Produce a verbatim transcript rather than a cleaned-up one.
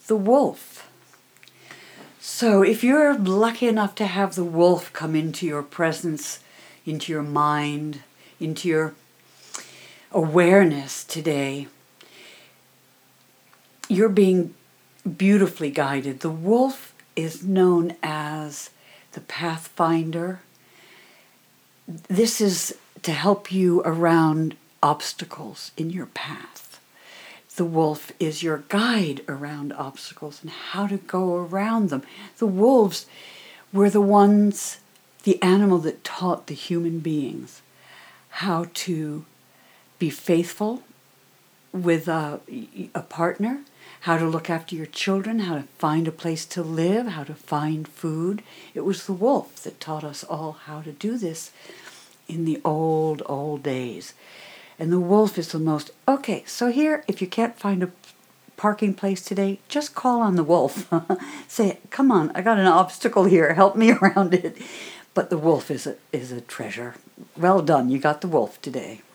the wolf. So if you're lucky enough to have the wolf come into your presence, into your mind, into your awareness today, you're being beautifully guided. The wolf is known as the pathfinder. This is to help you around obstacles in your path. The wolf is your guide around obstacles and how to go around them. The wolves were the ones, the animal that taught the human beings how to be faithful with a, a partner, how to look after your children, how to find a place to live, how to find food. It was the wolf that taught us all how to do this in the old, old days. And the wolf is the most, okay, so here, if you can't find a parking place today, just call on the wolf. Say, come on, I got an obstacle here, help me around it. But the wolf is a, is a treasure. Well done, you got the wolf today.